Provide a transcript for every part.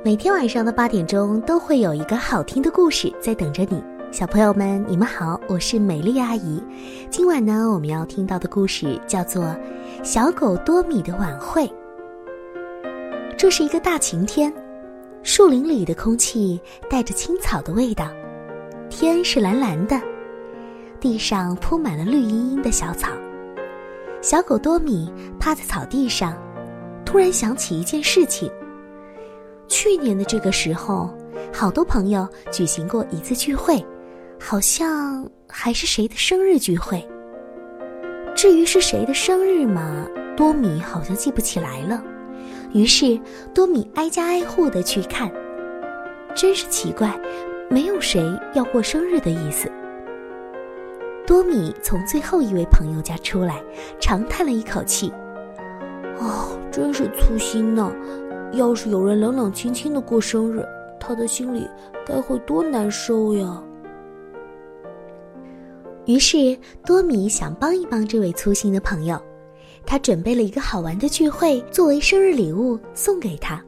每天晚上的8点钟都会有一个好听的故事在等着你。小朋友们，你们好，我是美丽阿姨。今晚呢，我们要听到的故事叫做《小狗多米的晚会》。这是一个大晴天，树林里的空气带着青草的味道，天是蓝蓝的，地上铺满了绿茵茵的小草。小狗多米趴在草地上，突然想起一件事情。去年的这个时候，好多朋友举行过一次聚会，好像还是谁的生日聚会。至于是谁的生日嘛，多米好像记不起来了。于是多米挨家挨户地去看，真是奇怪，没有谁要过生日的意思。多米从最后一位朋友家出来，长叹了一口气，真是粗心呢，要是有人冷冷清清地过生日，他的心里该会多难受呀。于是多米想帮一帮这位粗心的朋友，他准备了一个好玩的聚会作为生日礼物送给他。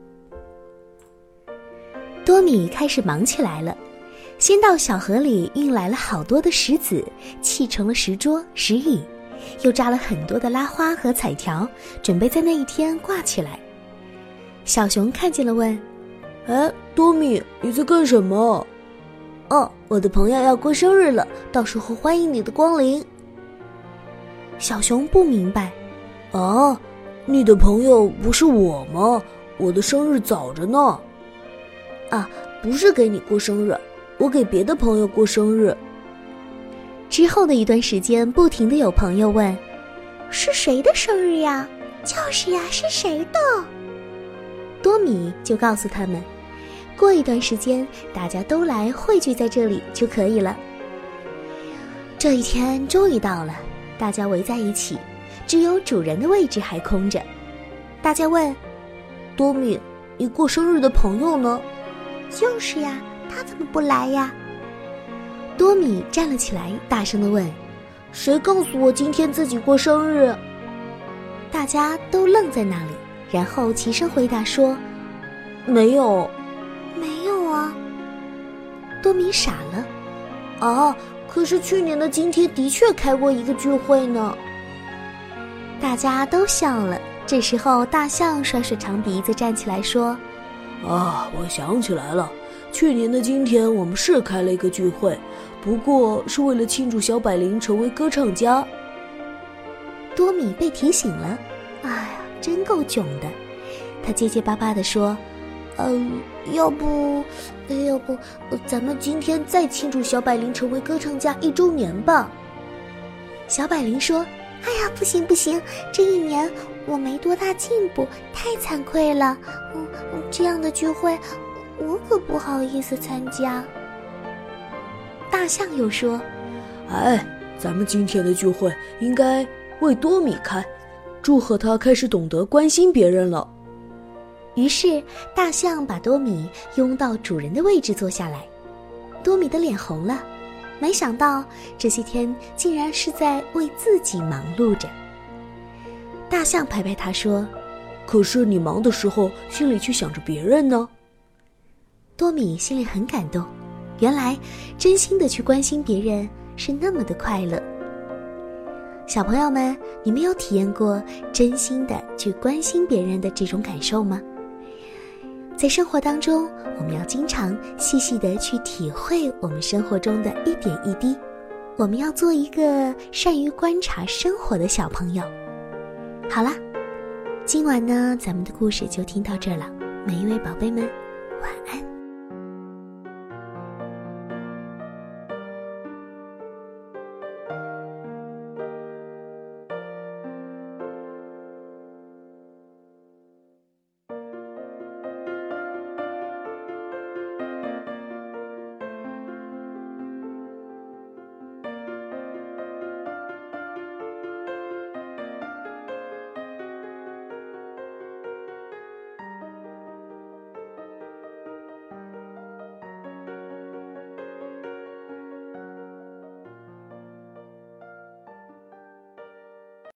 多米开始忙起来了，先到小河里运来了好多的石子，砌成了石桌石椅，又扎了很多的拉花和彩条，准备在那一天挂起来。小熊看见了问， 多米，你在干什么？我的朋友要过生日了，到时候欢迎你的光临。 小熊不明白， 你的朋友不是我吗？我的生日早着呢。不是给你过生日，我给别的朋友过生日。 之后的一段时间，不停地有朋友问， 是谁的生日呀？就是呀，是谁的？ 多米就告诉他们，过一段时间大家都来汇聚在这里就可以了。这一天终于到了，大家围在一起，只有主人的位置还空着。大家问， 多米，你过生日的朋友呢？ 就是呀，他怎么不来呀？ 多米站了起来，大声地问， 谁告诉我今天自己过生日？ 大家都愣在那里，然后齐声回答说， 没有啊。 多米傻了， 可是去年的今天的确开过一个聚会呢。 大家都笑了。这时候大象甩甩长鼻子站起来说， 我想起来了，去年的今天我们是开了一个聚会，不过是为了庆祝小百灵成为歌唱家。 多米被提醒了，真够囧的。他结结巴巴地说， 要不咱们今天再庆祝小百灵成为歌唱家1周年吧。 小百灵说， 不行，这一年我没多大进步，太惭愧了。这样的聚会我可不好意思参加。 大象又说， 咱们今天的聚会应该为多米开，祝贺他开始懂得关心别人了。 于是大象把多米拥到主人的位置坐下来。多米的脸红了，没想到这些天竟然是在为自己忙碌着。大象拍拍他说， 可是你忙的时候心里却想着别人呢。 多米心里很感动，原来真心的去关心别人是那么的快乐。小朋友们，你们有体验过真心的去关心别人的这种感受吗？在生活当中，我们要经常细细的去体会我们生活中的一点一滴，我们要做一个善于观察生活的小朋友。好了，今晚呢，咱们的故事就听到这儿了，每一位宝贝们，晚安。